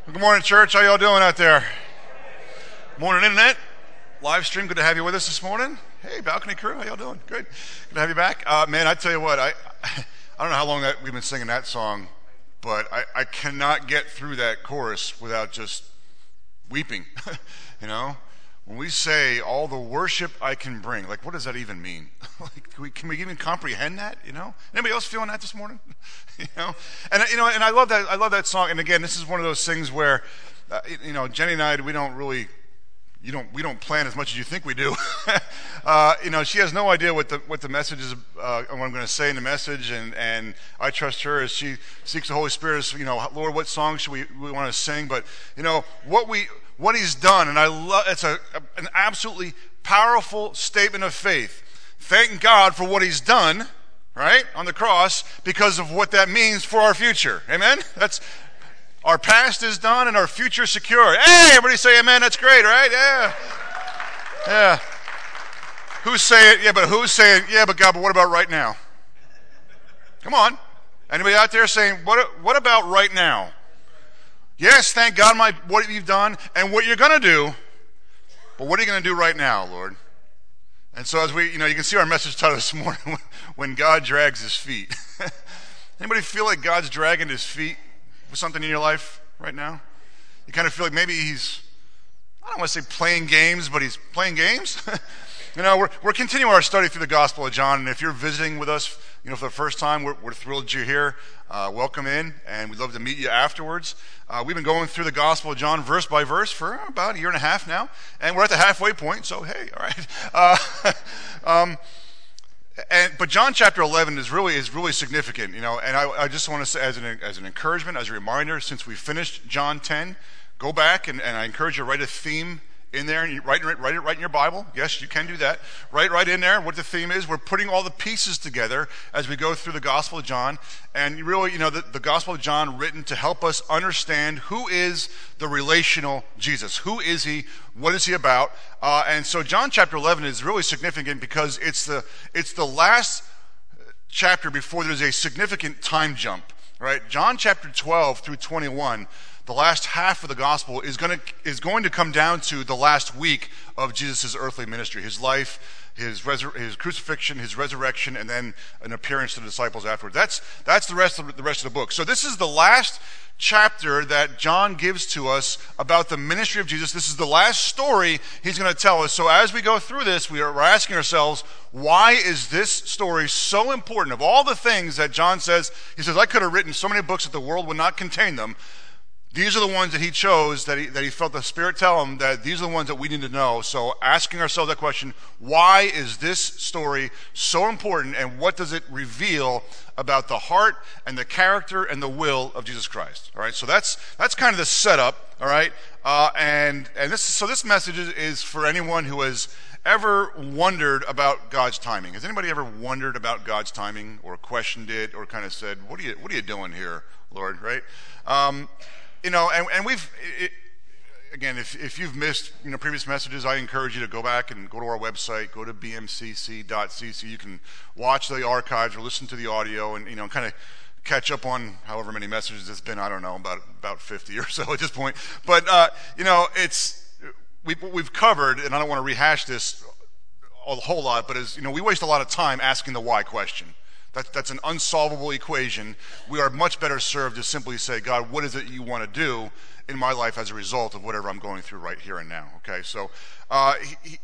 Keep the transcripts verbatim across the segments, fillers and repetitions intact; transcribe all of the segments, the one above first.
Good morning, church. How y'all doing out there? Morning, internet. Live stream. Good to have you with us this morning. Hey, balcony crew. How y'all doing? Good. Good to have you back. Uh, man, I tell you what, I I don't know how long that we've been singing that song, but I, I cannot get through that chorus without just weeping. You know, when we say all the worship I can bring, like, what does that even mean? Like, can we, can we even comprehend that? You know, anybody else feeling that this morning? You know, and you know, and I love that. I love that song. And again, this is one of those things where, uh, you know, Jenny and I, we don't really, you don't, we don't plan as much as you think we do. uh, you know, she has no idea what the what the message is, uh, what I'm going to say in the message, and and I trust her as she seeks the Holy Spirit. As, you know, Lord, what song should we we want to sing? But you know what we what He's done, and I love. It's a, a an absolutely powerful statement of faith. Thank God for what He's done, right, on the cross, because of what that means for our future. Amen? That's our past is done and our future secure. Hey, everybody say amen. That's great, right? Yeah. Yeah. Who's saying, yeah, but who's saying, yeah, but God, but what about right now? Come on. Anybody out there saying, what what about right now? Yes, thank God my what you've done and what you're going to do, but what are you going to do right now, Lord? And so as we, you know, you can see our message title this morning, when God drags his feet. Anybody feel like God's dragging his feet with something in your life right now? You kind of feel like maybe he's, I don't want to say playing games, but he's playing games. You know, we're we're continuing our study through the Gospel of John, and if you're visiting with us, you know, for the first time, we're, we're thrilled you're here. Uh, welcome in, and we'd love to meet you afterwards. Uh, we've been going through the Gospel of John verse by verse for about a year and a half now, and we're at the halfway point, so hey, all right. Uh, um, and but John chapter eleven is really is really significant, you know, and I, I just want to say as an as an encouragement, as a reminder, since we finished John ten, go back and, and I encourage you to write a theme in there, and you write, write, write it right in your Bible. Yes, you can do that. Write right in there what the theme is. We're putting all the pieces together as we go through the Gospel of John. And really, you know, the, the Gospel of John written to help us understand who is the relational Jesus. Who is he? What is he about? Uh, and so John chapter eleven is really significant because it's the it's the last chapter before there's a significant time jump. Right? John chapter twelve through twenty-one, the last half of the gospel is going to is going to come down to the last week of Jesus' earthly ministry, his life, his resur- his crucifixion, his resurrection, and then an appearance to the disciples afterward. That's that's the rest of the rest of the book. So this is the last chapter that John gives to us about the ministry of Jesus. This is the last story he's going to tell us. So as we go through this, we are we're asking ourselves, why is this story so important? Of all the things that John says, he says, I could have written so many books that the world would not contain them. These are the ones that he chose, that he, that he felt the Spirit tell him that these are the ones that we need to know. So asking ourselves that question, why is this story so important, and what does it reveal about the heart and the character and the will of Jesus Christ? All right, so that's that's kind of the setup, all right? Uh, and and this so this message is, is for anyone who has ever wondered about God's timing. Has anybody ever wondered about God's timing, or questioned it, or kind of said, what are you what are you doing here, Lord, right? Um You know, and, and we've, it, again, if, if you've missed, you know, previous messages, I encourage you to go back and go to our website, go to b m c c dot c c. You can watch the archives or listen to the audio and, you know, kind of catch up on however many messages it's been. I don't know, about about fifty or so at this point. But, uh, you know, it's, we, we've covered, and I don't want to rehash this a whole lot, but as, you know, we waste a lot of time asking the why question. That, that's an unsolvable equation. We are much better served to simply say, God, what is it you want to do in my life as a result of whatever I'm going through right here and now? Okay, so, uh, he, he,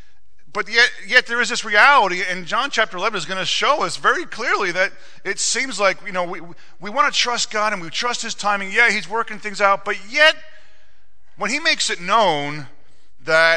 but yet, yet there is this reality, and John chapter eleven is going to show us very clearly that it seems like, you know, we we want to trust God and we trust his timing. Yeah, he's working things out, but yet, when he makes it known that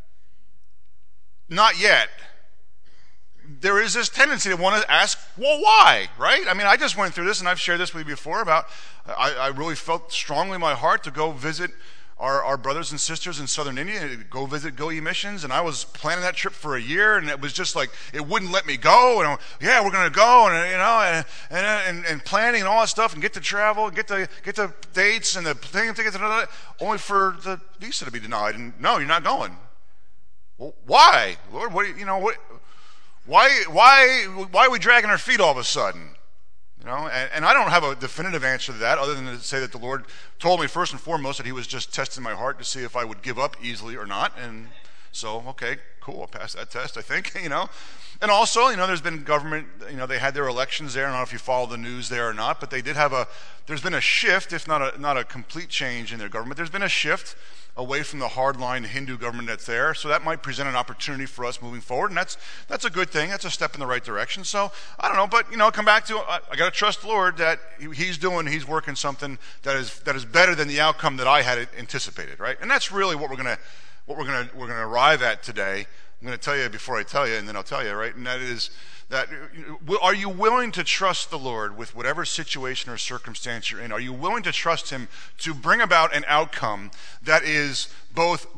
not yet, there is this tendency to want to ask, well, why, right? I mean, I just went through this, and I've shared this with you before about, I, I really felt strongly in my heart to go visit our, our brothers and sisters in southern India, go visit Go Ye Missions, and I was planning that trip for a year, and it was just like, it wouldn't let me go, and I'm, yeah, we're going to go, and you know, and, and, and, and planning and all that stuff, and get to travel, get the get the dates, and the thing, tickets, and all that, only for the visa to be denied, and no, you're not going. Well, why, Lord? What, you know, what... Why, why, why are we dragging our feet all of a sudden? You know, and, and I don't have a definitive answer to that other than to say that the Lord told me first and foremost that he was just testing my heart to see if I would give up easily or not. And so, okay, cool, I'll pass that test, I think, you know. And also, you know, there's been government, you know, they had their elections there. I don't know if you follow the news there or not, but they did have a, there's been a shift, if not a, not a complete change in their government. There's been a shift away from the hardline Hindu government that's there. So that might present an opportunity for us moving forward. And that's that's a good thing. That's a step in the right direction. So I don't know, but, you know, come back to, I, I got to trust the Lord that he's doing, he's working something that is that is better than the outcome that I had anticipated, right? And that's really what we're going to, what we're going to, we're going to arrive at today. I'm going to tell you before I tell you, and then I'll tell you, right? And that is that, are you willing to trust the Lord with whatever situation or circumstance you're in? Are you willing to trust him to bring about an outcome that is both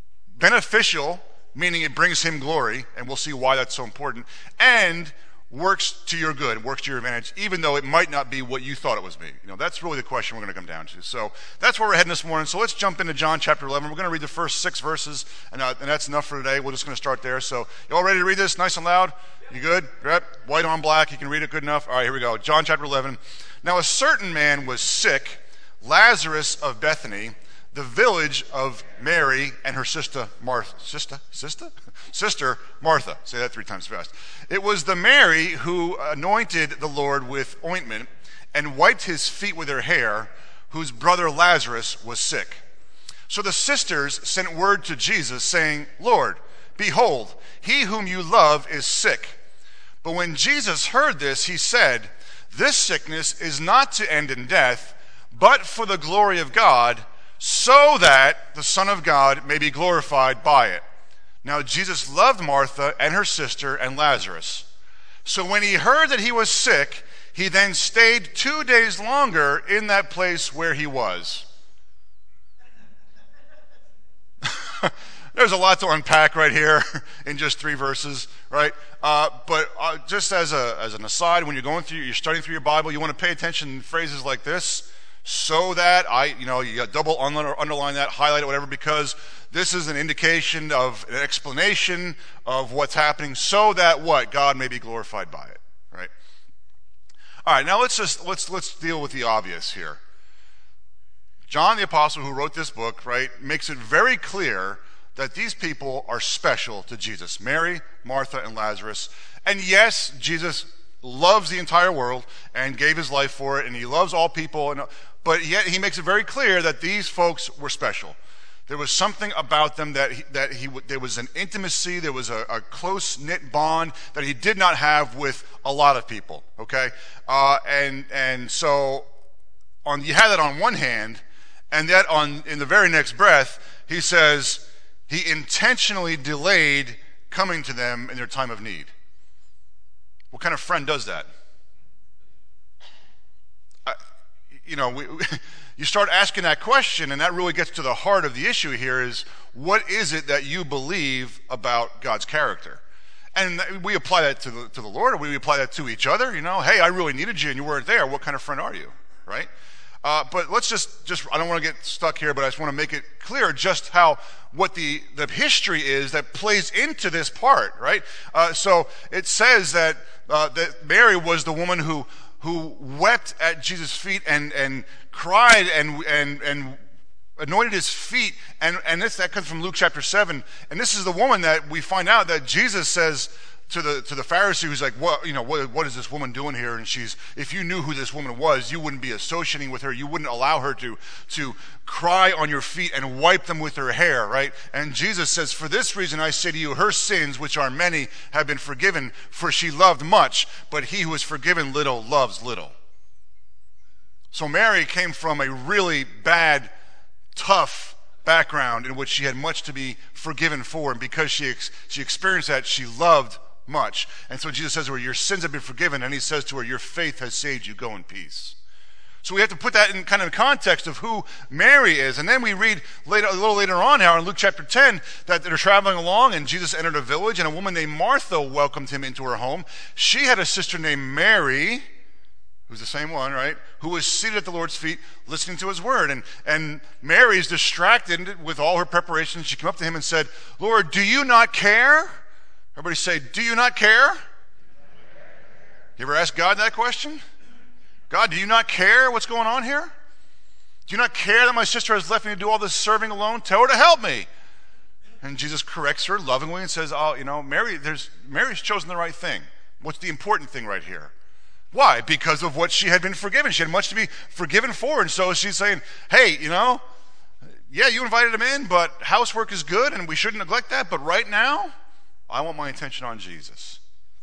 beneficial, meaning it brings him glory, and we'll see why that's so important, and works to your good, works to your advantage, even though it might not be what you thought it was be. You know, that's really the question we're going to come down to. So that's where we're heading this morning. So let's jump into John chapter eleven. We're going to read the first six verses, and, uh, and that's enough for today. We're just going to start there. So you all ready to read this nice and loud? You good? Yep. White on black. You can read it good enough? All right, here we go. John chapter eleven. Now a certain man was sick, Lazarus of Bethany, the village of Mary and her sister Martha. Sister? Sister? Sister Martha. Say that three times fast. It was the Mary who anointed the Lord with ointment and wiped his feet with her hair, whose brother Lazarus was sick. So the sisters sent word to Jesus, saying, Lord, behold, he whom you love is sick. But when Jesus heard this, he said, this sickness is not to end in death, but for the glory of God, so that the Son of God may be glorified by it. Now Jesus loved Martha and her sister and Lazarus. So when he heard that he was sick, he then stayed two days longer in that place where he was. There's a lot to unpack right here in just three verses, right? Uh, but uh, just as a as an aside, when you're going through, you're studying through your Bible, you want to pay attention to phrases like this. So that I, you know, you got double underline that, highlight it, whatever, because this is an indication of an explanation of what's happening, so that what? God may be glorified by it, right? All right, now let's just let's let's deal with the obvious here. John the Apostle, who wrote this book, right, makes it very clear that these people are special to Jesus: Mary, Martha, and Lazarus. And yes, Jesus loves the entire world and gave his life for it, and he loves all people, and but yet he makes it very clear that these folks were special. There was something about them that he, that he there was an intimacy, there was a, a close-knit bond that he did not have with a lot of people. Okay, uh, and and so on you have that on one hand, and yet on in the very next breath he says he intentionally delayed coming to them in their time of need. What kind of friend does that? Uh, you know, we, we, you start asking that question, and that really gets to the heart of the issue here is, what is it that you believe about God's character? And we apply that to the, to the Lord, or we apply that to each other. You know, hey, I really needed you, and you weren't there. What kind of friend are you, right? Uh, but let's just, just, I don't want to get stuck here, but I just want to make it clear just how, what the, the history is that plays into this part, right? Uh, so it says that, uh, that Mary was the woman who, who wept at Jesus' feet and, and cried and, and, and anointed his feet. And, and this, that comes from Luke chapter seven. And this is the woman that we find out that Jesus says to the to the Pharisee, who's like, what, you know, what, what is this woman doing here? And she's, if you knew who this woman was, you wouldn't be associating with her. You wouldn't allow her to to cry on your feet and wipe them with her hair, right? And Jesus says, for this reason I say to you, her sins, which are many, have been forgiven, for she loved much, but he who is forgiven little loves little. So Mary came from a really bad, tough background in which she had much to be forgiven for, and because she ex- she experienced that, she loved much. And so Jesus says to her, your sins have been forgiven, and he says to her, your faith has saved you, go in peace. So we have to put that in kind of context of who Mary is. And then we read later, a little later on now in Luke chapter ten that they're traveling along, and Jesus entered a village, and a woman named Martha welcomed him into her home. She had a sister named Mary, who's the same one, right, who was seated at the Lord's feet listening to his word. And, and Mary's distracted with all her preparations. She came up to him and said, Lord, do you not care? Everybody say, do you not care? You ever ask God that question? God, do you not care what's going on here? Do you not care that my sister has left me to do all this serving alone? Tell her to help me. And Jesus corrects her lovingly and says, oh, you know, Mary, there's Mary's chosen the right thing. What's the important thing right here? Why? Because of what she had been forgiven. She had much to be forgiven for. And so she's saying, hey, you know, yeah, you invited him in, but housework is good and we shouldn't neglect that. But right now, I want my attention on Jesus.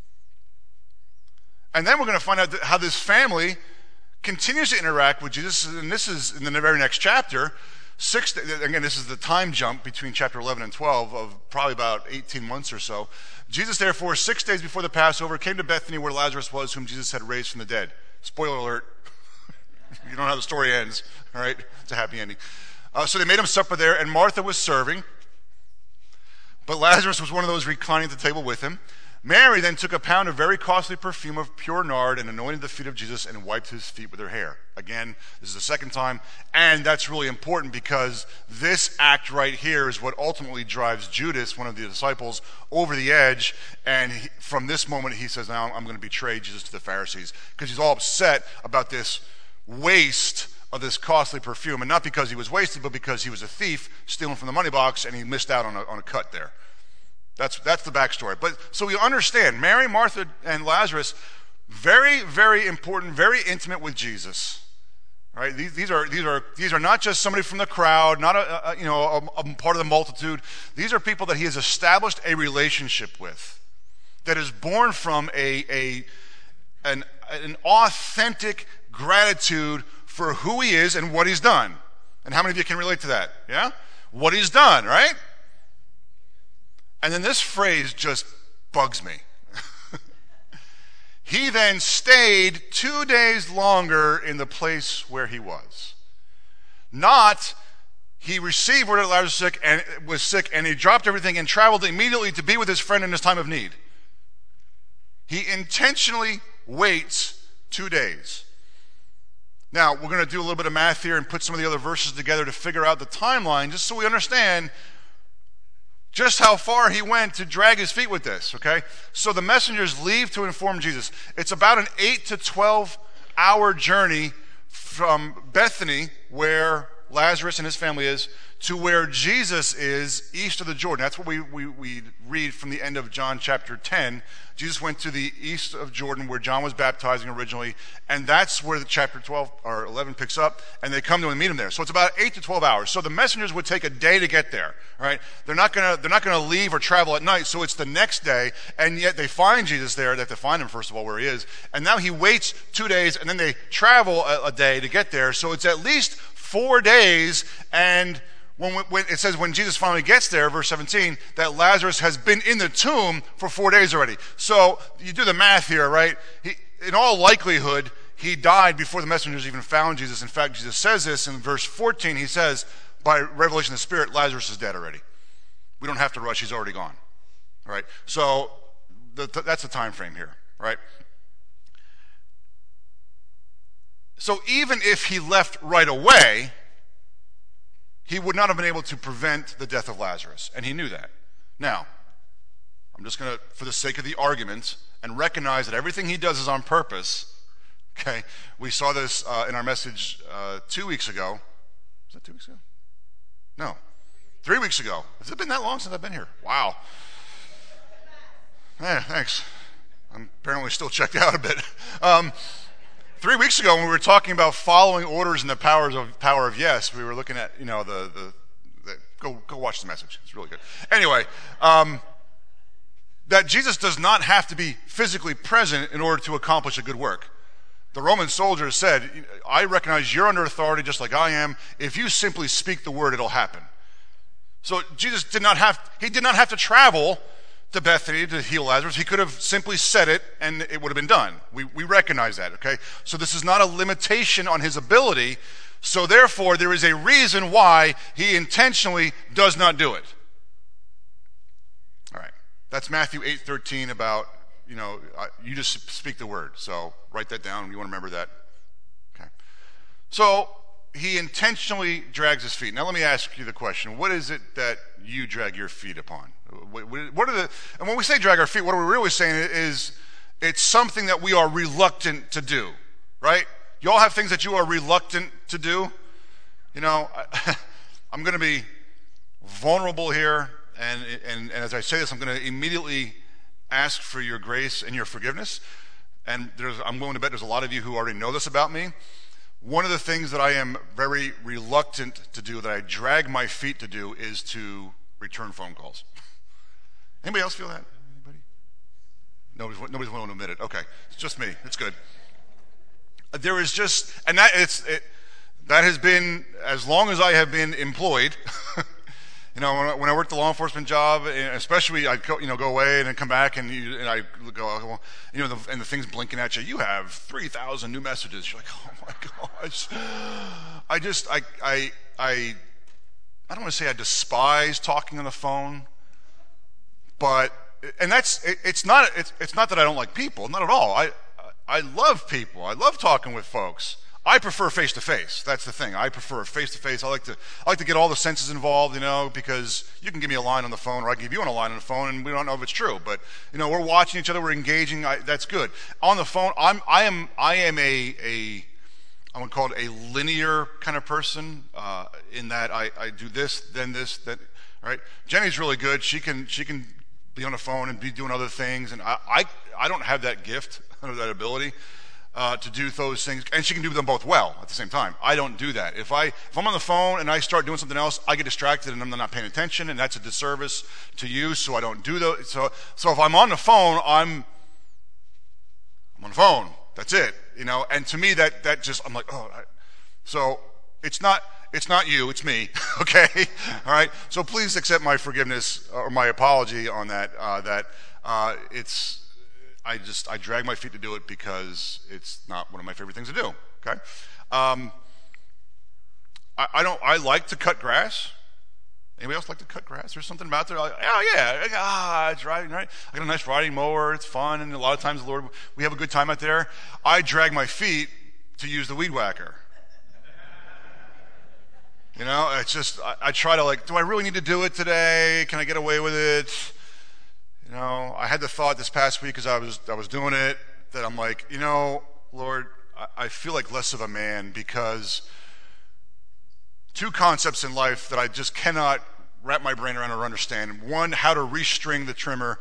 And then we're going to find out how this family continues to interact with Jesus. And this is in the very next chapter. Six, again, this is the time jump between chapter eleven and twelve of probably about eighteen months or so. Jesus, therefore, six days before the Passover, came to Bethany where Lazarus was, whom Jesus had raised from the dead. Spoiler alert. You don't know how the story ends, all right? It's a happy ending. Uh, so they made him supper there, and Martha was serving, but Lazarus was one of those reclining at the table with him. Mary then took a pound of very costly perfume of pure nard and anointed the feet of Jesus and wiped his feet with her hair. Again, this is the second time, and that's really important because this act right here is what ultimately drives Judas, one of the disciples, over the edge, and he, from this moment he says, now I'm going to betray Jesus to the Pharisees, because he's all upset about this waste of this costly perfume, and not because he was wasted, but because he was a thief stealing from the money box and he missed out on a, on a cut there. That's that's the backstory. But so we understand, Mary, Martha, and Lazarus, very, very important, very intimate with Jesus. Right? These, these are these are these are not just somebody from the crowd, not a, a you know a, a part of the multitude. These are people that he has established a relationship with, that is born from a a an an authentic gratitude for who he is and what he's done. And how many of you can relate to that? Yeah, what he's done, right? And then this phrase just bugs me. He then stayed two days longer in the place where he was. Not he received word that Lazarus was sick and was sick and he dropped everything and traveled immediately to be with his friend in his time of need. He intentionally waits two days. Now, we're going to do a little bit of math here and put some of the other verses together to figure out the timeline, just so we understand just how far he went to drag his feet with this, okay? So the messengers leave to inform Jesus. It's about an eight to twelve hour journey from Bethany, where Lazarus and his family is, to where Jesus is east of the Jordan. That's what we, we, we read from the end of John chapter ten. Jesus went to the east of Jordan where John was baptizing originally, and that's where the chapter twelve or eleven picks up, and they come to him and meet him there. So it's about eight to twelve hours. So the messengers would take a day to get there, all right? They're not gonna, they're not gonna leave or travel at night, so it's the next day, and yet they find Jesus there. They have to find him, first of all, where he is, and now he waits two days, and then they travel a, a day to get there, so it's at least four days, and When, when it says when Jesus finally gets there, verse seventeen, that Lazarus has been in the tomb for four days already. So you do the math here, right? He, in all likelihood, he died before the messengers even found Jesus. In fact, Jesus says this in verse fourteen. He says, by revelation of the Spirit, Lazarus is dead already. We don't have to rush. He's already gone. All right? So the, the, that's the time frame here, right? So even if he left right away, he would not have been able to prevent the death of Lazarus, and he knew that. Now, I'm just going to, for the sake of the argument, and recognize that everything he does is on purpose, okay? We saw this uh, in our message uh, two weeks ago. Was that two weeks ago? No. Three weeks ago. Has it been that long since I've been here? Wow. Yeah, thanks. I'm apparently still checked out a bit. Um, Three weeks ago, when we were talking about following orders and the powers of power of yes, we were looking at, you know, the, the, the go go watch the message. It's really good. Anyway, um, that Jesus does not have to be physically present in order to accomplish a good work. The Roman soldiers said, I recognize you're under authority just like I am. If you simply speak the word, it'll happen. So Jesus did not have, he did not have to travel to Bethany to heal Lazarus. He could have simply said it and it would have been done. We, we recognize that, okay? So this is not a limitation on his ability. So therefore, there is a reason why he intentionally does not do it. All right. That's Matthew eight thirteen about, you know, you just speak the word. So write that down. You want to remember that. Okay. So he intentionally drags his feet. Now let me ask you the question. What is it that you drag your feet upon? What are the, and when we say drag our feet, what we're really saying is it's something that we are reluctant to do, right? You all have things that you are reluctant to do. You know, I, I'm going to be vulnerable here, and, and, and as I say this, I'm going to immediately ask for your grace and your forgiveness. And there's, I'm willing to bet there's a lot of you who already know this about me. One of the things that I am very reluctant to do, that I drag my feet to do, is to return phone calls. Anybody else feel that? Anybody? Nobody's, nobody's willing to admit it. Okay, it's just me. It's good. There is just, and that it's it, that has been as long as I have been employed. You know, when I, when I worked the law enforcement job, and especially I'd go, you know, go away and then come back, and, you, and I go, well, you know, the, and the thing's blinking at you. You have three thousand new messages. You're like, oh my gosh. I just, I, I, I, I don't want to say I despise talking on the phone, but, and that's, it, it's not, it's, it's not that I don't like people, not at all. I, I love people. I love talking with folks. I prefer face-to-face. That's the thing. I prefer face-to-face. I like to I like to get all the senses involved, you know, because you can give me a line on the phone, or I can give you a line on the phone, and we don't know if it's true. But, you know, we're watching each other, we're engaging. I, that's good. On the phone, I'm I am I am a a I'm gonna call it a linear kind of person, uh, in that I, I do this, then this, then right. Jenny's really good. She can she can be on the phone and be doing other things, and I I, I don't have that gift or that ability. Uh, to do those things, and she can do them both well at the same time. I don't do that. If I if I'm on the phone and I start doing something else, I get distracted and I'm not paying attention, and that's a disservice to you. So I don't do those. So so if I'm on the phone, I'm I'm on the phone. That's it. You know. And to me, that that just I'm like, oh. I, so it's not it's not you. It's me. Okay. All right. So please accept my forgiveness or my apology on that. Uh, that uh, it's. I just, I drag my feet to do it because it's not one of my favorite things to do, okay? Um, I, I don't, I like to cut grass. Anybody else like to cut grass? There's something about there, like, oh yeah, ah, it's riding, right? I got a nice riding mower, it's fun, and a lot of times, the Lord, we have a good time out there. I drag my feet to use the weed whacker. You know, it's just, I, I try to like, do I really need to do it today? Can I get away with it? You know, I had the thought this past week as I was I was doing it, that I'm like, you know, Lord, I, I feel like less of a man, because two concepts in life that I just cannot wrap my brain around or understand. One, how to restring the trimmer.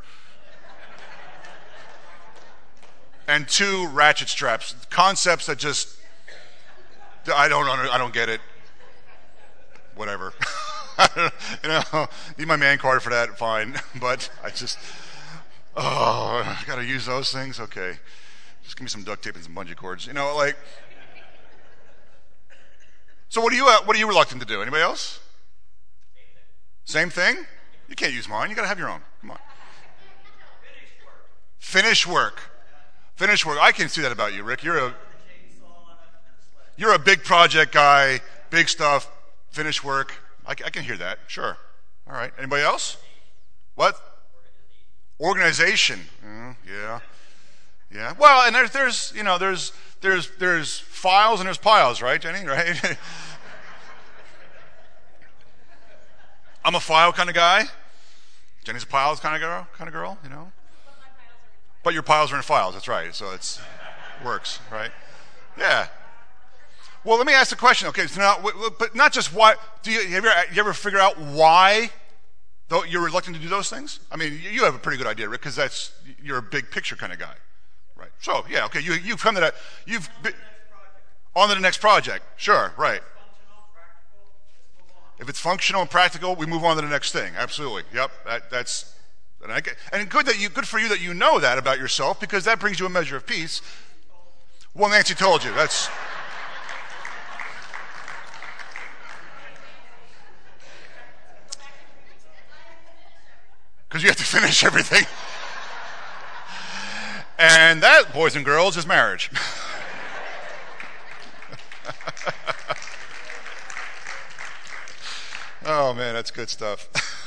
And two, ratchet straps. Concepts that just, I don't under, I don't get it. Whatever. You know, need my man card for that, fine. But I just, oh, I gotta use those things? Okay. Just give me some duct tape and some bungee cords. You know, like, so what are you, uh, what are you reluctant to do? Anybody else? Same thing? You can't use mine. You gotta have your own. Come on. Finish work. Finish work. I can see that about you, Rick. You're a, you're a big project guy, big stuff, finish work. I, I can hear that. Sure. All right. Anybody else? What? Organization. Mm, yeah. Yeah. Well, and there's, there's, you know, there's, there's, there's files and there's piles, right, Jenny? Right? I'm a file kind of guy. Jenny's a piles kind of girl, kind of girl, you know. But your piles are in files. That's right. So it's works, right? Yeah. Well, let me ask the question. Okay, so now, but not just why. Do you, have you ever, you ever figure out why though you're reluctant to do those things? I mean, you have a pretty good idea, Rick, because that's you're a big picture kind of guy, right? So, yeah, okay, you you've come to that. You've been, on to the next project. Sure, right. If it's functional and practical, we move on to the next thing. Absolutely. Yep. That, that's and, I, and good that you good for you that you know that about yourself, because that brings you a measure of peace. Well, Nancy told you. That's. Because you have to finish everything. And that, boys and girls, is marriage. Oh, man, that's good stuff.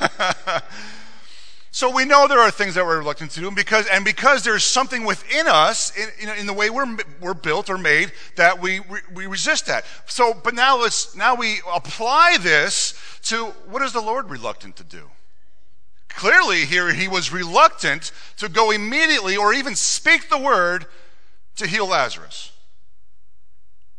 So we know there are things that we're reluctant to do, and because and because there's something within us, in, in, in the way we're we're built or made, that we we resist that. So, but now let's now we apply this to what is the Lord reluctant to do? Clearly here he was reluctant to go immediately or even speak the word to heal Lazarus.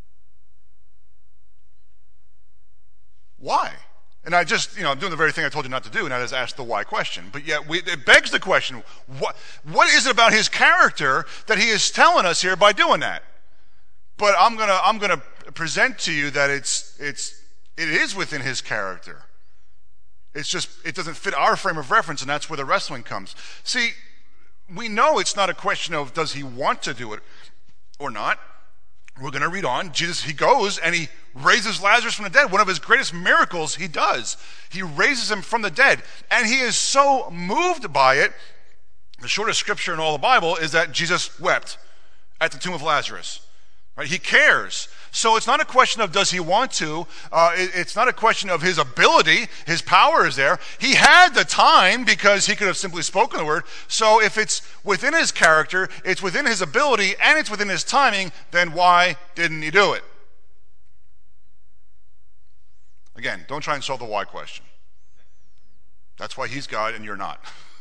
Why? And I just, you know, I'm doing the very thing I told you not to do, and that is ask the why question. But yet, we, it begs the question, what, what is it about his character that he is telling us here by doing that? But I'm gonna, I'm gonna present to you that it's, it's, it is within his character. It's just, it doesn't fit our frame of reference, and that's where the wrestling comes. See, we know it's not a question of does he want to do it or not. We're going to read on. Jesus, he goes and he raises Lazarus from the dead. One of his greatest miracles he does. He raises him from the dead. And he is so moved by it. The shortest scripture in all the Bible is that Jesus wept at the tomb of Lazarus. Right? He cares. So it's not a question of does he want to. Uh, it, it's not a question of his ability. His power is there. He had the time because he could have simply spoken the word. So if it's within his character, it's within his ability, and it's within his timing, then why didn't he do it? Again, don't try and solve the why question. That's why he's God and you're not.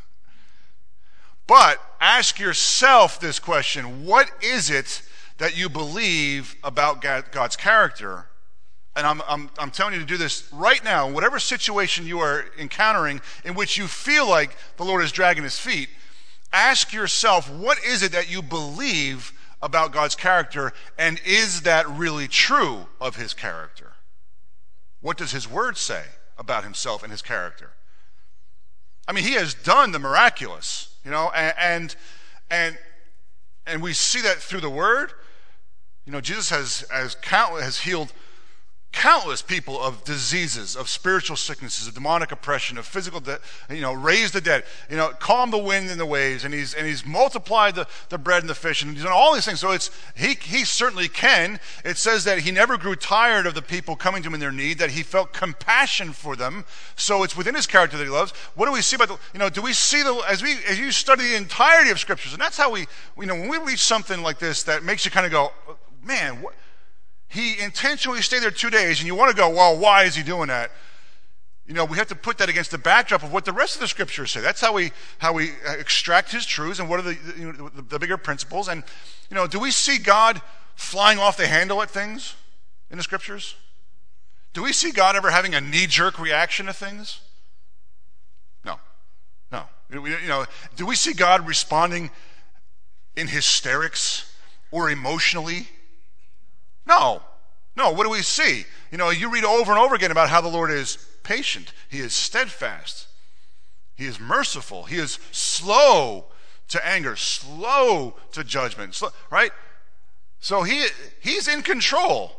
But ask yourself this question: what is it that you believe about God's character? And I'm, I'm, I'm telling you to do this right now, in whatever situation you are encountering in which you feel like the Lord is dragging his feet. Ask yourself, what is it that you believe about God's character, and is that really true of his character? What does his word say about himself and his character? I mean, he has done the miraculous, you know, and and and, and we see that through the word. You know, Jesus has, has, countless, has healed countless people of diseases, of spiritual sicknesses, of demonic oppression, of physical, de- you know, raised the dead, you know, calmed the wind and the waves, and he's and he's multiplied the, the bread and the fish, and he's done all these things. So it's he he certainly can. It says that he never grew tired of the people coming to him in their need, that he felt compassion for them. So it's within his character that he loves. What do we see about the, you know, do we see the, as we, as you study the entirety of scriptures, and that's how we, you know, when we reach something like this that makes you kind of go, man, what? He intentionally stayed there two days, and you want to go, well, why is he doing that? You know, we have to put that against the backdrop of what the rest of the scriptures say. That's how we how we extract his truths and what are the, you know, the, the bigger principles. And, you know, do we see God flying off the handle at things in the scriptures? Do we see God ever having a knee-jerk reaction to things? No. No. You know, do we see God responding in hysterics or emotionally? No, no. What do we see? You know, you read over and over again about how the Lord is patient. He is steadfast. He is merciful. He is slow to anger, slow to judgment, slow, right? So he he's in control.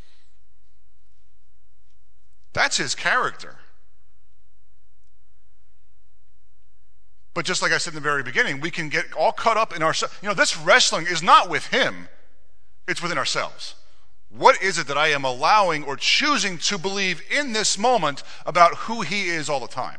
That's his character. But just like I said in the very beginning, we can get all caught up in ourselves. You know, this wrestling is not with him. It's within ourselves. What is it that I am allowing or choosing to believe in this moment about who he is all the time?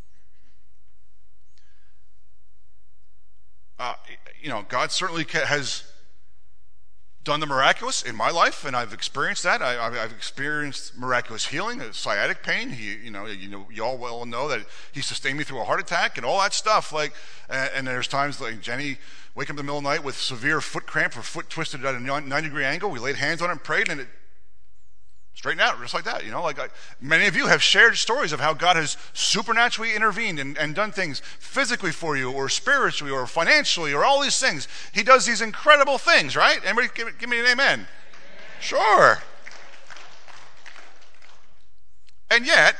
Uh, you know, God certainly has done the miraculous in my life, and I've experienced that. I, I've experienced miraculous healing, sciatic pain. He, you know, you know, you all well know that he sustained me through a heart attack and all that stuff. Like, and, and there's times like Jenny wake up in the middle of the night with severe foot cramp, her foot twisted at a ninety degree angle. We laid hands on it and prayed, and it straightened out just like that. You know, like I, many of you have shared stories of how God has supernaturally intervened and, and done things physically for you, or spiritually, or financially, or all these things. He does these incredible things, right? Anybody give, give me an amen? Amen. Sure. And yet,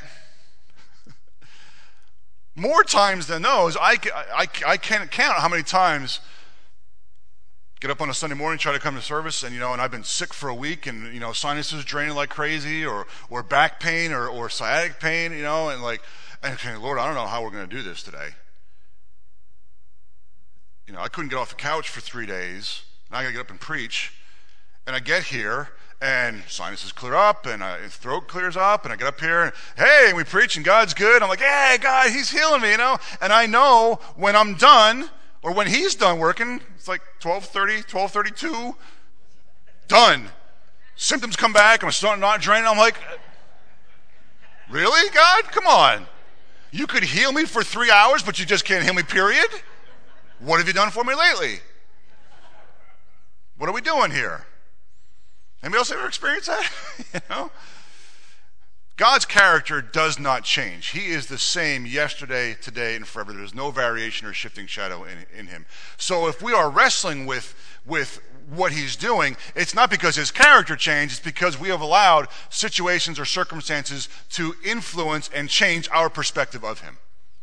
more times than those, I, I, I can't count how many times get up on a Sunday morning, try to come to service, and you know, and I've been sick for a week, and you know, sinuses draining like crazy, or or back pain, or or sciatic pain, you know, and like, and okay, Lord, I don't know how we're going to do this today. You know, I couldn't get off the couch for three days, and I got to get up and preach, and I get here, and sinuses clear up, and uh, throat clears up, and I get up here, and hey, and we preach, and God's good. I'm like, hey, God, he's healing me, you know, and I know when I'm done, or when he's done working, it's like twelve thirty, twelve thirty-two, done. Symptoms come back, I'm starting not draining. I'm like, really, God? Come on. You could heal me for three hours, but you just can't heal me, period? What have you done for me lately? What are we doing here? Anybody else ever experienced that? You know? God's character does not change. He is the same yesterday, today, and forever. There's no variation or shifting shadow in, in him. So if we are wrestling with, with what he's doing, it's not because his character changed, it's because we have allowed situations or circumstances to influence and change our perspective of him.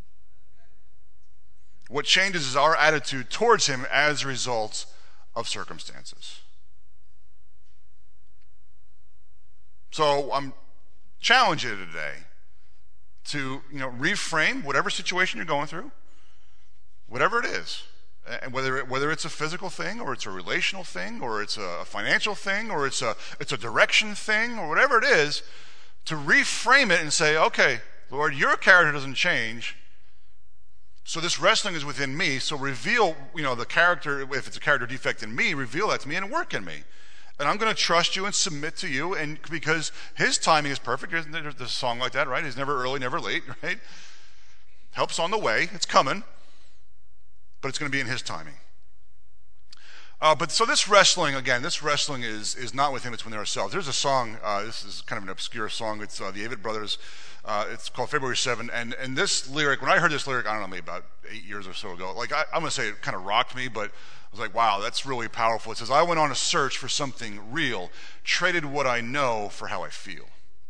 What changes is our attitude towards him as a result of circumstances. So I'm challenge you today to, you know, reframe whatever situation you're going through, whatever it is, and whether it, whether it's a physical thing or it's a relational thing or it's a financial thing or it's a it's a direction thing or whatever it is, to reframe it and say, okay, Lord, your character doesn't change, so this wrestling is within me. So reveal, you know, the character. If it's a character defect in me, reveal that to me and work in me. And I'm going to trust you and submit to you, and because his timing is perfect. There's, there's a song like that, right? He's never early, never late, right? Help's on the way. It's coming. But it's going to be in his timing. Uh, but so this wrestling, again, this wrestling is is not with him, it's within ourselves. There's a song, uh, this is kind of an obscure song. It's uh, the Avett Brothers. Uh, it's called February seventh. And, and this lyric, when I heard this lyric, I don't know, maybe about eight years or so ago, like I, I'm going to say it kind of rocked me, but I was like, wow, that's really powerful. It says, I went on a search for something real, traded what I know for how I feel.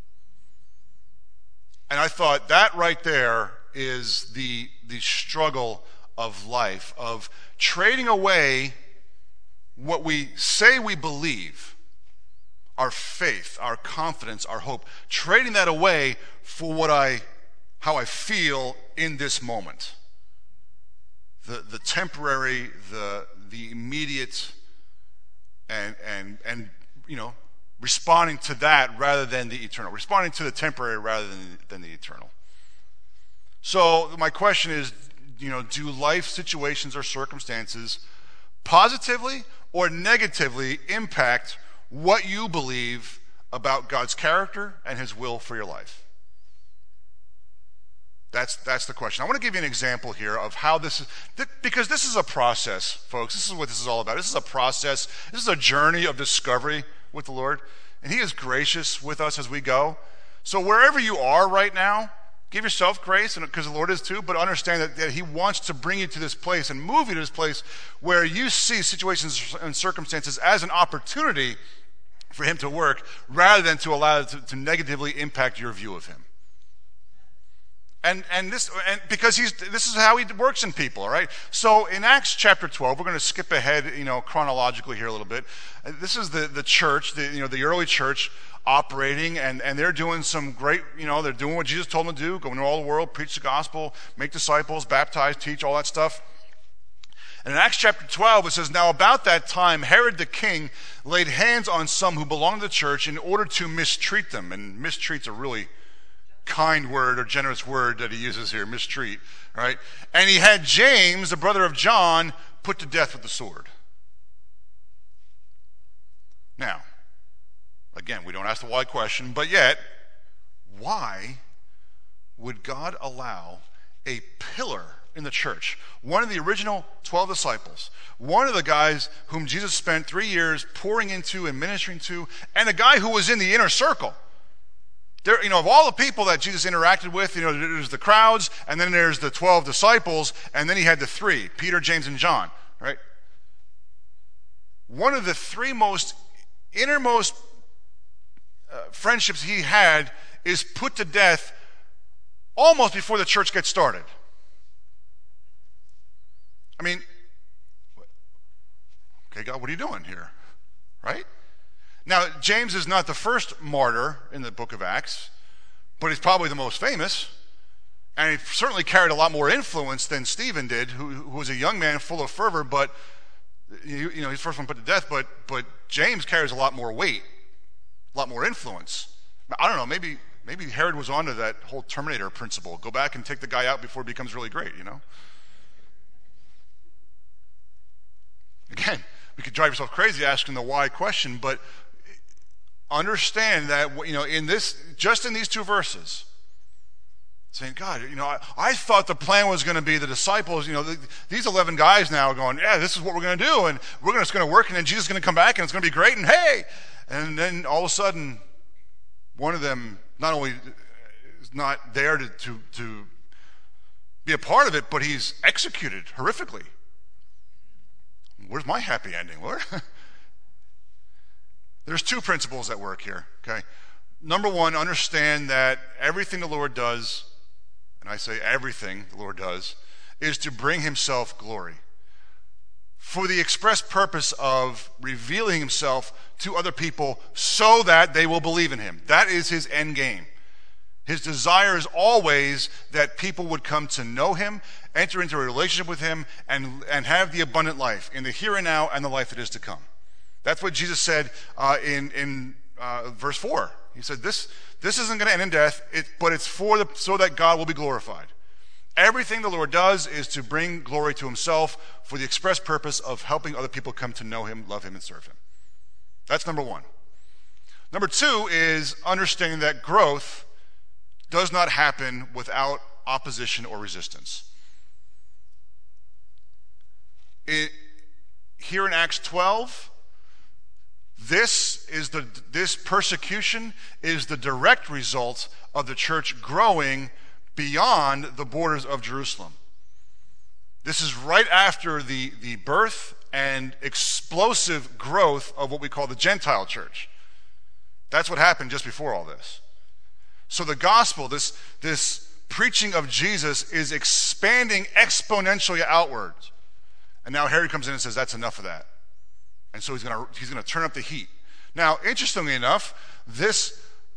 And I thought that right there is the the struggle of life, of trading away what we say we believe, our faith, our confidence, our hope, trading that away for what I, how I feel in this moment. The the temporary, the the immediate, and and and you know, responding to that rather than the eternal, responding to the temporary rather than than the eternal. So my question is, you know, do life situations or circumstances positively or negatively impact what you believe about God's character and his will for your life? That's that's the question. I want to give you an example here of how this is, because this is a process, folks. This is what this is all about. This is a process. This is a journey of discovery with the Lord, and he is gracious with us as we go. So wherever you are right now, give yourself grace, and because the Lord is too, but understand that, that he wants to bring you to this place and move you to this place where you see situations and circumstances as an opportunity for him to work rather than to allow it to, to negatively impact your view of him. And and this and because he's this is how he works in people, all right? So in Acts chapter twelve, we're going to skip ahead, you know, chronologically here a little bit. This is the the church, the you know the early church operating, and and they're doing some great, you know, they're doing what Jesus told them to do: go into all the world, preach the gospel, make disciples, baptize, teach, all that stuff. And in Acts chapter twelve, it says, now about that time, Herod the king laid hands on some who belonged to the church in order to mistreat them. And mistreat's a really kind word or generous word that he uses here, mistreat, right? And he had James, the brother of John, put to death with the sword. Now, again, we don't ask the why question, but yet, why would God allow a pillar in the church, one of the original twelve disciples, one of the guys whom Jesus spent three years pouring into and ministering to, and a guy who was in the inner circle? There, you know, of all the people that Jesus interacted with, you know, there's the crowds, and then there's the twelve disciples, and then he had the three, Peter, James, and John, right? One of the three most innermost uh, friendships he had is put to death almost before the church gets started. I mean, okay, God, what are you doing here, right? Now, James is not the first martyr in the book of Acts, but he's probably the most famous, and he certainly carried a lot more influence than Stephen did, who, who was a young man full of fervor, but, you, you know, he's the first one put to death, but, but James carries a lot more weight, a lot more influence. I don't know, maybe, maybe Herod was onto that whole Terminator principle. Go back and take the guy out before he becomes really great, you know? Again, we could drive yourself crazy asking the why question, but understand that, you know, in this, just in these two verses, saying, God, you know, I, I thought the plan was going to be the disciples, you know, the, these eleven guys now are going, yeah, this is what we're going to do, and we're just going to work, and then Jesus is going to come back, and it's going to be great, and hey, and then all of a sudden, one of them not only is not there to, to, to be a part of it, but he's executed horrifically. Where's my happy ending, Lord? There's two principles at work here, okay? Number one, understand that everything the Lord does, and I say everything the Lord does, is to bring himself glory, for the express purpose of revealing himself to other people so that they will believe in him. That is his end game. His desire is always that people would come to know him, enter into a relationship with him, and, and have the abundant life in the here and now and the life that is to come. That's what Jesus said uh, in, in uh, verse four. He said, this, this isn't going to end in death, it, but it's for the, so that God will be glorified. Everything the Lord does is to bring glory to himself for the express purpose of helping other people come to know him, love him, and serve him. That's number one. Number two is understanding that growth does not happen without opposition or resistance. It, here in Acts twelve, this is the this persecution is the direct result of the church growing beyond the borders of Jerusalem. This is right after the, the birth and explosive growth of what we call the Gentile church. That's what happened just before all this. So the gospel, this, this preaching of Jesus, is expanding exponentially outwards. And now Herod comes in and says, that's enough of that. And so he's going to he's going to turn up the heat. Now, interestingly enough, this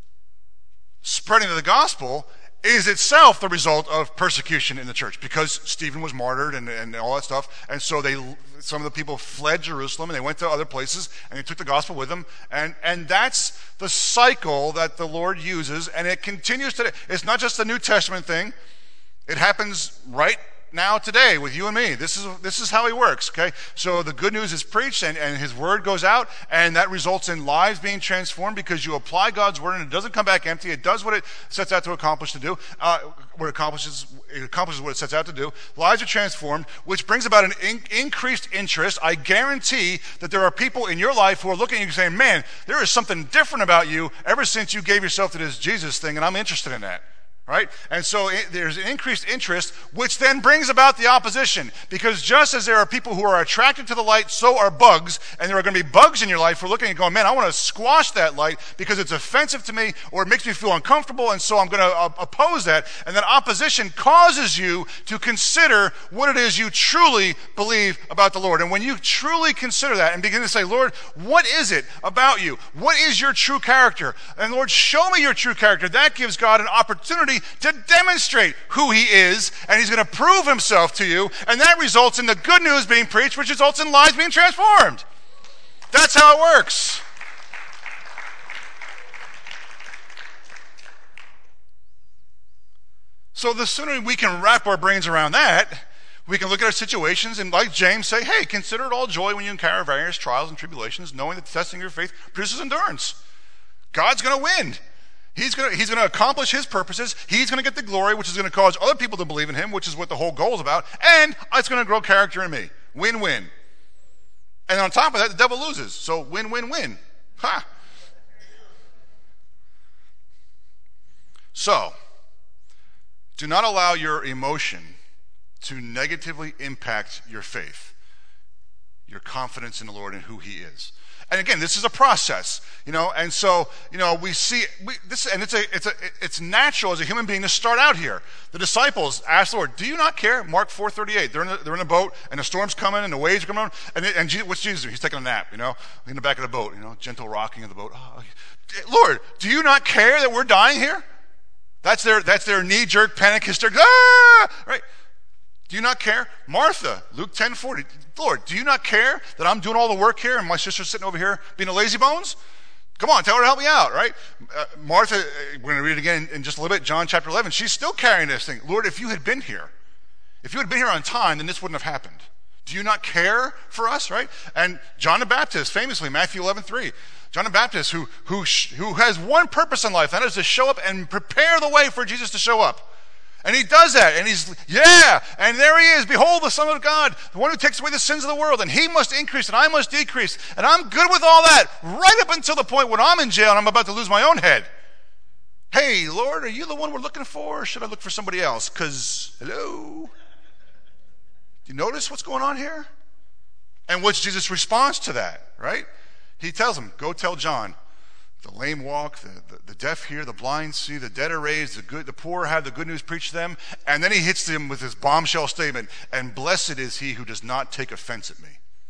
spreading of the gospel is itself the result of persecution in the church, because Stephen was martyred and, and all that stuff. And so they, some of the people fled Jerusalem and they went to other places and they took the gospel with them. And, and that's the cycle that the Lord uses, and it continues today. It's not just a New Testament thing. It happens right now today with you and me. This is this is how he works, okay? So the good news is preached and, and his word goes out, and that results in lives being transformed because you apply God's word and it doesn't come back empty. It does what it sets out to accomplish to do. Uh, what it accomplishes, it accomplishes what it sets out to do. Lives are transformed, which brings about an in, increased interest. I guarantee that there are people in your life who are looking at you saying, man, there is something different about you ever since you gave yourself to this Jesus thing, and I'm interested in that. Right? And so it, there's an increased interest, which then brings about the opposition. Because just as there are people who are attracted to the light, so are bugs. And there are going to be bugs in your life who are looking and going, man, I want to squash that light because it's offensive to me or it makes me feel uncomfortable, and so I'm going to uh, oppose that. And that opposition causes you to consider what it is you truly believe about the Lord. And when you truly consider that and begin to say, Lord, what is it about you? What is your true character? And Lord, show me your true character. That gives God an opportunity to demonstrate who he is, and he's going to prove himself to you, and that results in the good news being preached, which results in lives being transformed. That's how it works. So the sooner we can wrap our brains around that, we can look at our situations and, like James, say, hey, consider it all joy when you encounter various trials and tribulations, knowing that the testing of your faith produces endurance. God's going to win. He's going to, he's going to accomplish his purposes. He's going to get the glory, which is going to cause other people to believe in him, which is what the whole goal is about. And it's going to grow character in me. Win-win. And on top of that, the devil loses. So win-win-win. Ha! So, do not allow your emotion to negatively impact your faith, your confidence in the Lord and who he is. And again, this is a process, you know, and so, you know, we see we, this, and it's a, it's a, it's natural as a human being to start out here. The disciples asked the Lord, "Do you not care?" Mark four thirty-eight. They're in a, they're in a boat, and the storm's coming, and the waves are coming, and and Jesus, what's Jesus doing? He's taking a nap, you know, in the back of the boat, you know, gentle rocking of the boat. Oh, Lord, do you not care that we're dying here? That's their that's their knee-jerk panic hysteria. Ah! Right? Do you not care? Martha, Luke ten forty. Lord, do you not care that I'm doing all the work here and my sister's sitting over here being a lazy bones? Come on, tell her to help me out, right? Uh, Martha, we're going to read it again in just a little bit, John chapter eleven. She's still carrying this thing. Lord, if you had been here, if you had been here on time, then this wouldn't have happened. Do you not care for us, right? And John the Baptist, famously, Matthew eleven three. John the Baptist, who, who, who has one purpose in life, that is to show up and prepare the way for Jesus to show up. And he does that, and he's, yeah, and there he is. Behold, the Son of God, the one who takes away the sins of the world, and he must increase, and I must decrease. And I'm good with all that, right up until the point when I'm in jail and I'm about to lose my own head. hey, Lord, are you the one we're looking for, or should I look for somebody else? Because, hello? Do you notice what's going on here? And what's Jesus' response to that, right? He tells them, go tell John, the lame walk, the, the, the deaf hear, the blind see, the dead are raised, the good, the poor have the good news preached to them. And then he hits them with his bombshell statement, and blessed is he who does not take offense at me.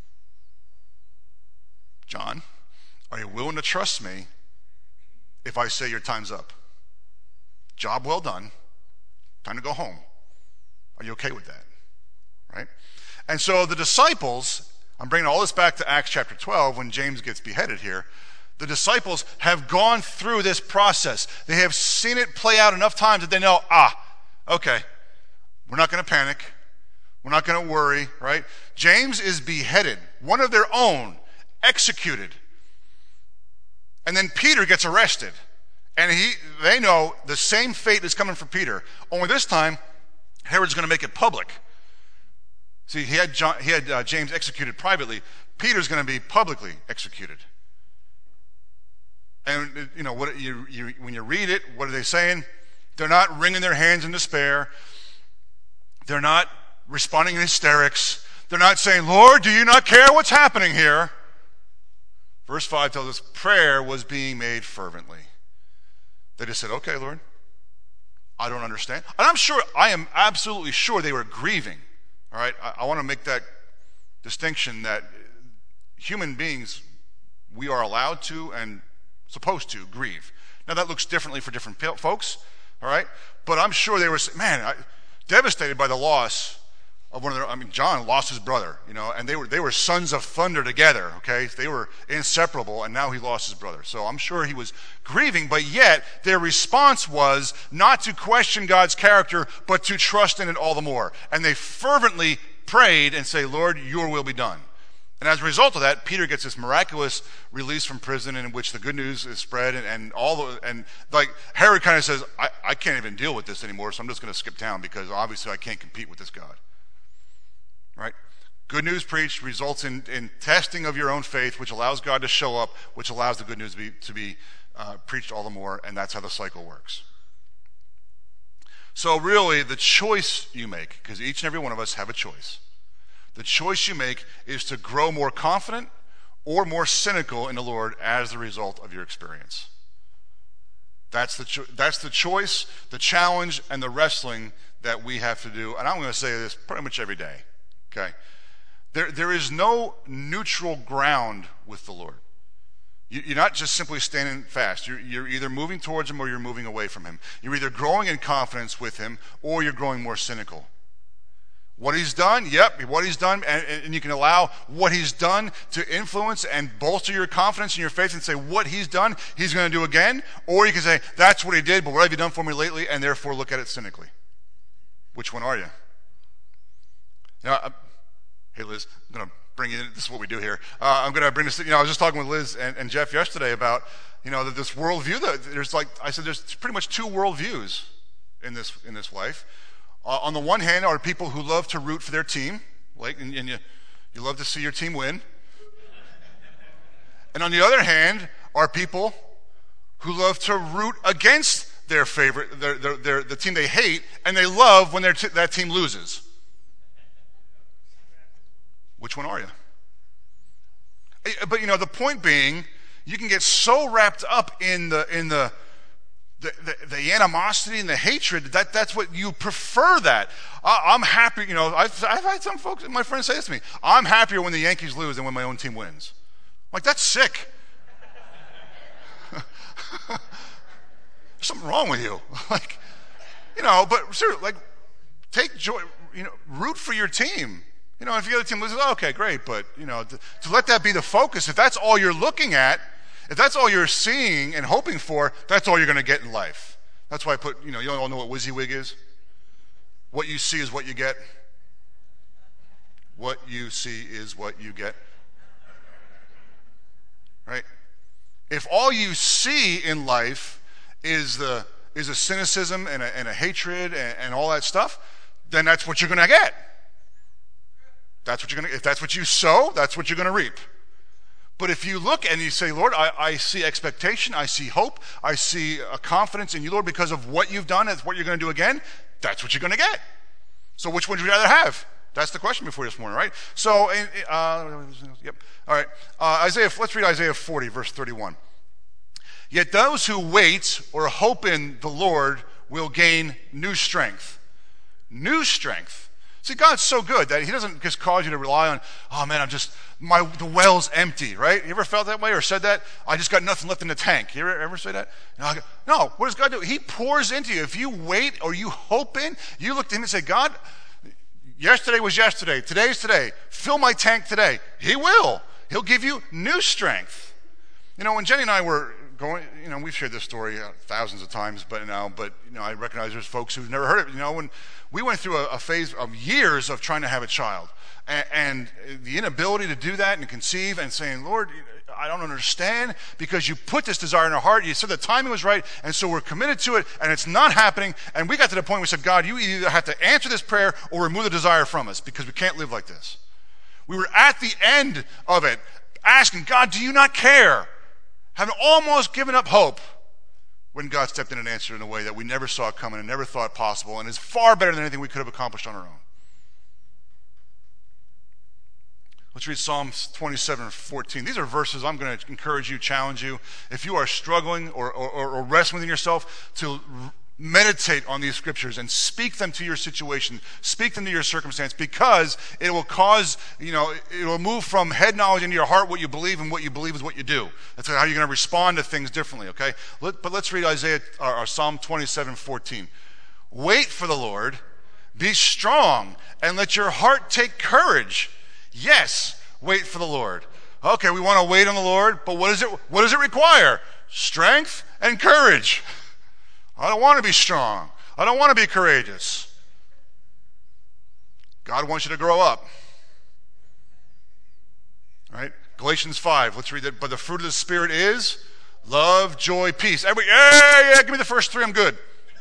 John, are you willing to trust me if I say your time's up? Job well done. Time to go home. Are you okay with that? Right? And so the disciples, I'm bringing all this back to Acts chapter twelve when James gets beheaded here. The disciples have gone through this process. They have seen it play out enough times that they know, ah, okay, we're not going to panic. We're not going to worry, right? James is beheaded, one of their own, executed. And then Peter gets arrested. And he, they know the same fate is coming for Peter. Only this time, Herod's going to make it public. See, he had, John, he had uh, James executed privately. Peter's going to be publicly executed. And, you know, what you, you, when you read it, what are they saying? They're not wringing their hands in despair. They're not responding in hysterics. They're not saying, Lord, do you not care what's happening here? Verse five tells us prayer was being made fervently. They just said, okay, Lord, I don't understand. And I'm sure, I am absolutely sure they were grieving. All right, I, I want to make that distinction that human beings, we are allowed to and supposed to grieve. Now that looks differently for different folks, all right? But I'm sure they were, man, I, devastated by the loss of one of their, I mean, John lost his brother, you know, and they were they were sons of thunder together, okay? They were inseparable, and now he lost his brother. So I'm sure he was grieving, but yet their response was not to question God's character, but to trust in it all the more. And they fervently prayed and say, Lord, your will be done. And as a result of that, Peter gets this miraculous release from prison in which the good news is spread, and, and all the, and like Herod kind of says, I, I can't even deal with this anymore, so I'm just going to skip town because obviously I can't compete with this God. Right? Good news preached results in, in testing of your own faith, which allows God to show up, which allows the good news to be, to be uh, preached all the more, and that's how the cycle works. So really, the choice you make, because each and every one of us have a choice, the choice you make is to grow more confident or more cynical in the Lord as the result of your experience. That's the cho- that's the choice, the challenge, and the wrestling that we have to do. And I'm going to say this pretty much every day. Okay? There, there is no neutral ground with the Lord. You, you're not just simply standing fast. You're, you're either moving towards him or you're moving away from him. You're either growing in confidence with him or you're growing more cynical. What he's done, yep, what he's done, and, and you can allow what he's done to influence and bolster your confidence and your faith and say what he's done, he's going to do again. Or you can say, that's what he did, but what have you done for me lately? And therefore look at it cynically. Which one are you? Now, uh, hey Liz, I'm going to bring you in. This is what we do here. Uh, I'm going to bring this, you know, I was just talking with Liz and, and Jeff yesterday about, you know, that this worldview, that there's like, I said, there's pretty much two worldviews in this, in this life. Uh, on the one hand are people who love to root for their team, like, and, and you, you love to see your team win. And on the other hand are people who love to root against their favorite, their, their, their, the team they hate, and they love when their t- that team loses. Which one are you? But you know, the point being, you can get so wrapped up in the in the the, the, the animosity and the hatred that that's what you prefer. That I, I'm happy. You know, I've, I've had some folks, my friends, say this to me: I'm happier when the Yankees lose than when my own team wins. I'm like, that's sick. There's something wrong with you. Like, you know, but seriously, like, take joy. You know, root for your team. You know, if the other team loses, oh, okay, great. But, you know, to, to let that be the focus, if that's all you're looking at, if that's all you're seeing and hoping for, that's all you're going to get in life. That's why I put, you know, you all know what WYSIWYG is? What you see is what you get. What you see is what you get. Right? If all you see in life is the is a cynicism and a, and a hatred and, and all that stuff, then that's what you're going to get. That's what you're going to, if that's what you sow, that's what you're going to reap. But if you look and you say, Lord, I, I see expectation, I see hope, I see a confidence in you, Lord, because of what you've done and what you're going to do again, that's what you're going to get. So which one would you rather have? That's the question before you this morning, right? So, uh, yep. All right. Uh, Isaiah. Let's read Isaiah forty, verse thirty-one. Yet those who wait or hope in the Lord will gain new strength. New strength. See, God's so good that he doesn't just cause you to rely on, oh man, I'm just, my the well's empty, right? You ever felt that way or said that? I just got nothing left in the tank. You ever, ever say that? No, no, what does God do? He pours into you. If you wait or you hope in, you look to him and say, God, yesterday was yesterday. Today's today. Fill my tank today. He will. He'll give you new strength. You know, when Jenny and I were going, you know, we've shared this story uh, thousands of times, but now, but you know, I recognize there's folks who've never heard it. You know, when we went through a, a phase of years of trying to have a child, and, and the inability to do that and conceive, and saying, Lord, I don't understand, because you put this desire in our heart. You said the timing was right, and so we're committed to it, and it's not happening. And we got to the point where we said, God, you either have to answer this prayer or remove the desire from us, because we can't live like this. We were at the end of it, asking, God, do you not care? Having almost given up hope, when God stepped in and answered in a way that we never saw coming and never thought possible, and is far better than anything we could have accomplished on our own. Let's read Psalm twenty-seven, fourteen. These are verses I'm going to encourage you, challenge you. If you are struggling or, or, or wrestling within yourself, to meditate on these scriptures and speak them to your situation, speak them to your circumstance, because it will cause, you know, it will move from head knowledge into your heart what you believe, and what you believe is what you do. That's how you're going to respond to things differently, okay? Let, but let's read Isaiah, or, or Psalm twenty-seven, fourteen. Wait for the Lord, be strong, and let your heart take courage. Yes, wait for the Lord. Okay, we want to wait on the Lord, but what is it, what does it require? Strength and courage. I don't want to be strong. I don't want to be courageous. God wants you to grow up. All right? Galatians five, let's read that. But the fruit of the Spirit is love, joy, peace. Everybody, yeah, yeah, give me the first three, I'm good.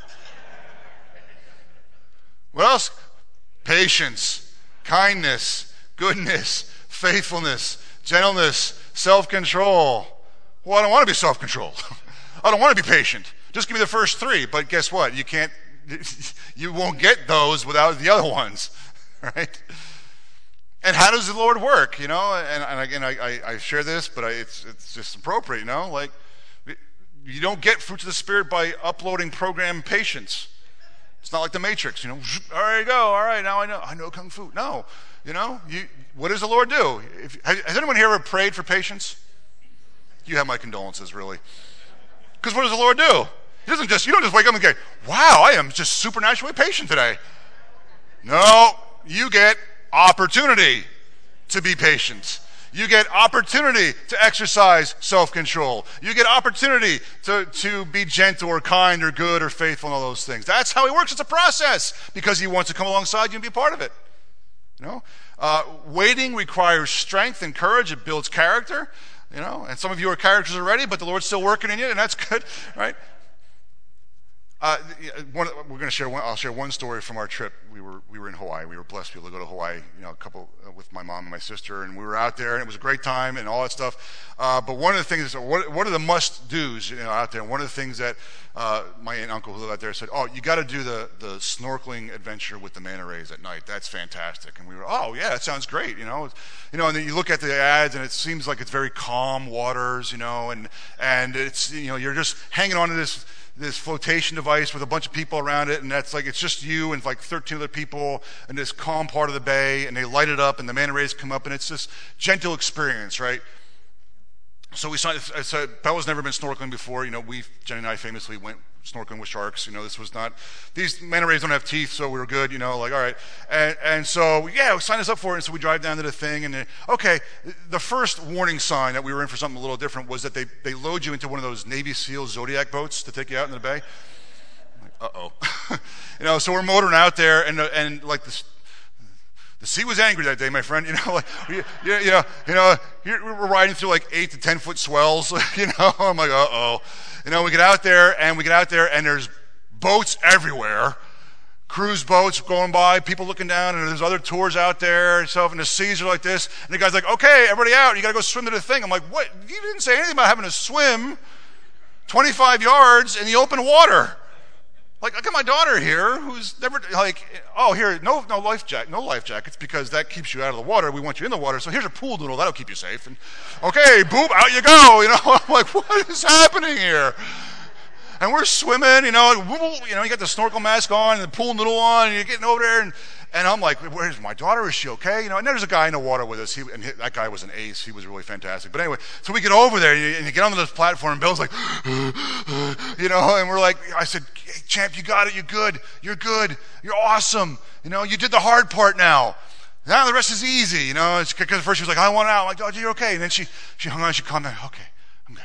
What else? Patience, kindness, goodness, faithfulness, gentleness, self-control. Well, I don't want to be self-controlled. I don't want to be patient. Just give me the first three, but guess what? You can't, you won't get those without the other ones, right? And how does the Lord work, you know? And, and again, I, I, I share this, but I, it's it's just appropriate, you know? Like, you don't get fruits of the Spirit by uploading program patience. It's not like the Matrix, you know? All right, go. All right, now I know. I know Kung Fu. No, you know? You, what does the Lord do? If, has anyone here ever prayed for patience? You have my condolences, really. Because what does the Lord do? He doesn't just, you don't just wake up and go, wow, I am just supernaturally patient today. No, you get opportunity to be patient. You get opportunity to exercise self-control. You get opportunity to, to be gentle or kind or good or faithful and all those things. That's how he works. It's a process, because he wants to come alongside you and be a part of it. You know, uh, waiting requires strength and courage. It builds character. You know, and some of you are characters already, but the Lord's still working in you, and that's good, right? Uh, one, we're going to share one. I'll share one story from our trip. We were we were in Hawaii. We were blessed to be able to go to Hawaii. You know, a couple uh, with my mom and my sister, and we were out there, and it was a great time and all that stuff. Uh, but one of the things, what what are the must dos, you know, out there? And one of the things that uh, my aunt and uncle who live out there said, "Oh, you got to do the the snorkeling adventure with the manta rays at night. That's fantastic." And we were, "Oh yeah, that sounds great." You know, you know, and then you look at the ads, and it seems like it's very calm waters, you know, and and it's, you know, you're just hanging on to this. this flotation device with a bunch of people around it, and that's like, it's just you and like thirteen other people in this calm part of the bay, and they light it up, and the manta rays come up, and it's this gentle experience, right? So we saw, I said, Bella's never been snorkeling before. You know, we, Jenny and I famously went snorkeling with sharks. You know, this was not, these manta rays don't have teeth, so we were good, you know, like, all right. And, and so, yeah, we signed us up for it, and so we drive down to the thing, and then, okay, the first warning sign that we were in for something a little different was that they, they load you into one of those Navy SEAL Zodiac boats to take you out in the bay. Like, uh-oh. You know, so we're motoring out there, and, and like this, the sea was angry that day, my friend. You know, like, you, you, you know, you know, we're riding through like eight to ten foot swells. You know, I'm like, uh oh. You know, we get out there and we get out there and there's boats everywhere, cruise boats going by, people looking down, and there's other tours out there and stuff, and the seas are like this, and the guy's like, okay, everybody out, you got to go swim to the thing. I'm like, what? You didn't say anything about having to swim twenty-five yards in the open water. Like, I got my daughter here who's never, like, oh, here, no no life jacket, no life jackets because that keeps you out of the water. We want you in the water, so here's a pool noodle. That'll keep you safe. And, okay, boom, out you go. You know, I'm like, what is happening here? And we're swimming, you know, and woo, you know, you got the snorkel mask on and the pool noodle on, and you're getting over there, and, and I'm like, where's my daughter? Is she okay? You know, and there's a guy in the water with us, he, and he, that guy was an ace. He was really fantastic. But anyway, so we get over there, and you, and you get onto this platform, and Bill's like, you know, and we're like, I said, hey, champ, you got it. You're good. You're good. You're awesome. You know, you did the hard part now. Now the rest is easy, you know. Because at first she was like, I want out. I'm like, oh, you're okay. And then she, she hung on, she calmed down. Okay, I'm good.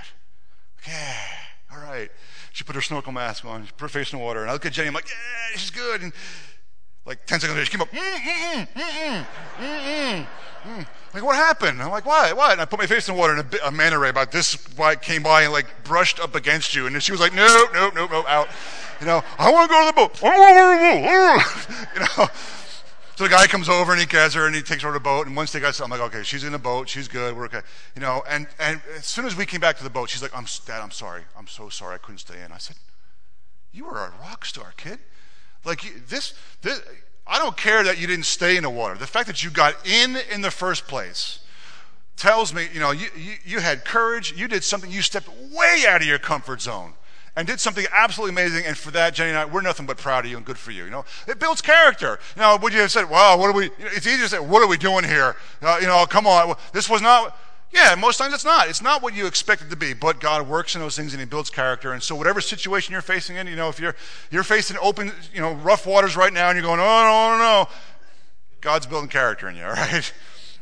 Okay, all right. She put her snorkel mask on. She put her face in the water. And I look at Jenny. I'm like, yeah, she's good. And like ten seconds later, she came up. Mm, mm, mm, mm, mm, mm. Like, what happened? I'm like, what? What? And I put my face in the water, and a, a manta ray about this wide came by and like brushed up against you. And then she was like, nope, nope, nope, nope, out. You know, I want to go to the boat. I want to go to the boat. You know. So the guy comes over and he gets her and he takes her to the boat. And once they got something, I'm like, okay, she's in the boat. She's good. We're okay. You know, and, and as soon as we came back to the boat, she's like, I'm, Dad, I'm sorry. I'm so sorry. I couldn't stay in. I said, you were a rock star, kid. Like you, this, this, I don't care that you didn't stay in the water. The fact that you got in in the first place tells me, you know, you, you, you had courage. You did something. You stepped way out of your comfort zone and did something absolutely amazing, and for that, Jenny and I, we're nothing but proud of you and good for you. You know, it builds character. You know, would you have said, "Wow, what are we?" You know, it's easy to say, "What are we doing here?" Uh, you know, come on, this was not. Yeah, most times it's not. It's not what you expect it to be. But God works in those things, and He builds character. And so, whatever situation you're facing in, you know, if you're you're facing open, you know, rough waters right now, and you're going, "Oh no, no, no," God's building character in you. All right.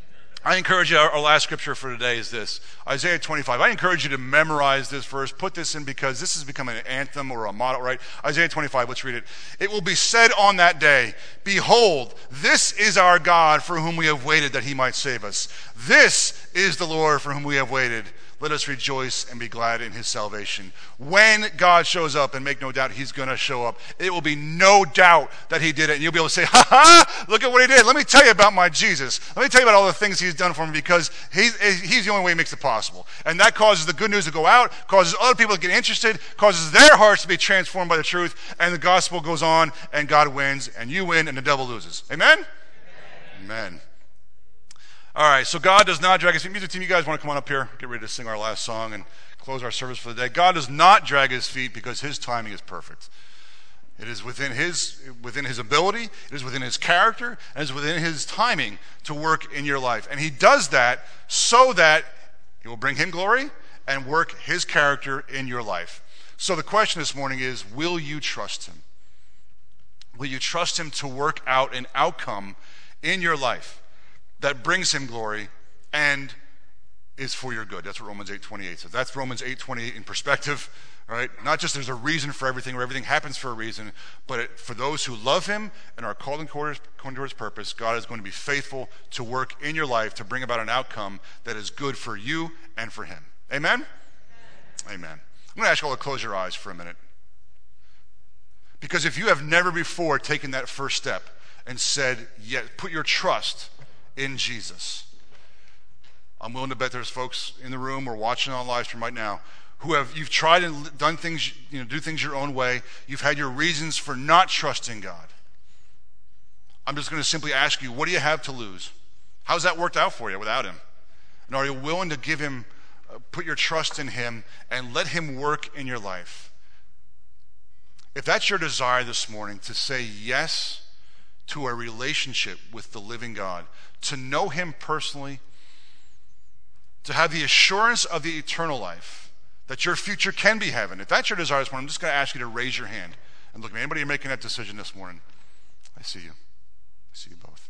I encourage you, our, our last scripture for today is this, Isaiah twenty-five. I encourage you to memorize this verse, put this in because this has become an anthem or a motto, right? Isaiah twenty-five, let's read it. It will be said on that day, behold, this is our God for whom we have waited that He might save us. This is the Lord for whom we have waited. Let us rejoice and be glad in His salvation. When God shows up, and make no doubt He's going to show up, it will be no doubt that He did it. And you'll be able to say, ha ha, look at what He did. Let me tell you about my Jesus. Let me tell you about all the things He's done for me because He's, he's the only way He makes it possible. And that causes the good news to go out, causes other people to get interested, causes their hearts to be transformed by the truth, and the gospel goes on, and God wins, and you win, and the devil loses. Amen? Amen. Amen. All right, so God does not drag his feet. Music team, you guys want to come on up here? Get ready to sing our last song and close our service for the day. God does not drag his feet because his timing is perfect. It is within his within his ability, it is within his character, and it is within his timing to work in your life. And he does that so that he will bring him glory and work his character in your life. So the question this morning is, will you trust him? Will you trust him to work out an outcome in your life that brings him glory and is for your good? That's what Romans eight twenty-eight says. That's Romans eight twenty-eight in perspective, right? Not just there's a reason for everything or everything happens for a reason, but it, for those who love him and are called according to his purpose, God is going to be faithful to work in your life to bring about an outcome that is good for you and for him. Amen? Amen. Amen. I'm going to ask you all to close your eyes for a minute. Because if you have never before taken that first step and said, yeah, put your trust in Jesus. I'm willing to bet there's folks in the room or watching on live stream right now who have, you've tried and done things, you know, do things your own way. You've had your reasons for not trusting God. I'm just going to simply ask you, what do you have to lose? How's that worked out for you without him? And are you willing to give him, uh, put your trust in him and let him work in your life? If that's your desire this morning, to say yes to a relationship with the living God, to know him personally, to have the assurance of the eternal life, that your future can be heaven. If that's your desire this morning, I'm just going to ask you to raise your hand and look at me. Anybody making that decision this morning? I see you. I see you both.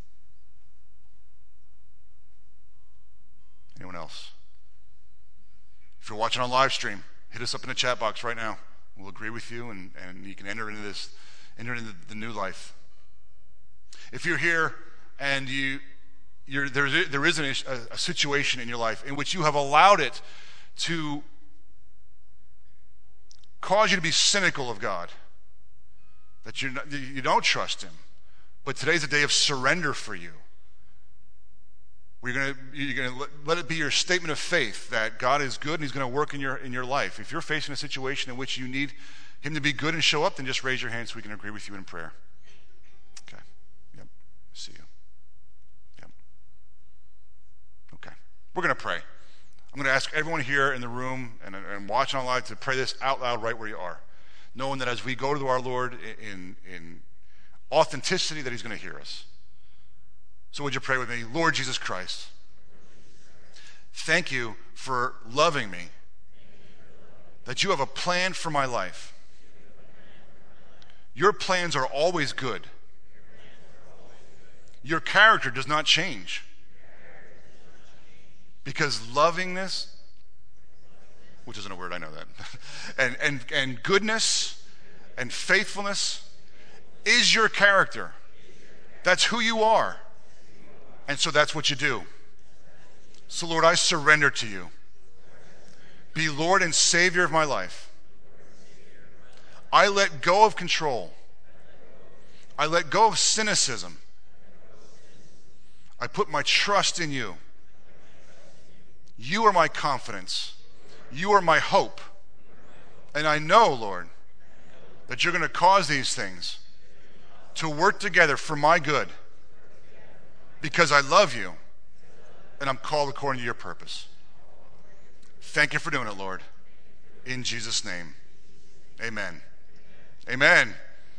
Anyone else? If you're watching on live stream, hit us up in the chat box right now. We'll agree with you, and, and you can enter into this, enter into the new life. If you're here and you, you're, there, there is a, a situation in your life in which you have allowed it to cause you to be cynical of God, that you're not, you don't trust him. But today's a day of surrender for you. We're gonna, you're going to let, let it be your statement of faith that God is good and he's going to work in your, in your life. If you're facing a situation in which you need him to be good and show up, then just raise your hand so we can agree with you in prayer. Okay. Yep. See you. Yep. Okay. We're going to pray. I'm going to ask everyone here in the room and, and watching online to pray this out loud right where you are, knowing that as we go to our Lord in, in authenticity, that he's going to hear us. So would you pray with me? Lord Jesus Christ, thank you for loving me, that you have a plan for my life. Your plans are always good. Your character does not change. Because lovingness, which isn't a word, I know that, and, and, and goodness and faithfulness is your character. That's who you are. And so that's what you do. So Lord, I surrender to you. Be Lord and Savior of my life. I let go of control. I let go of cynicism. I put my trust in you. You are my confidence. You are my hope. And I know, Lord, that you're going to cause these things to work together for my good because I love you and I'm called according to your purpose. Thank you for doing it, Lord. In Jesus' name, amen. Amen.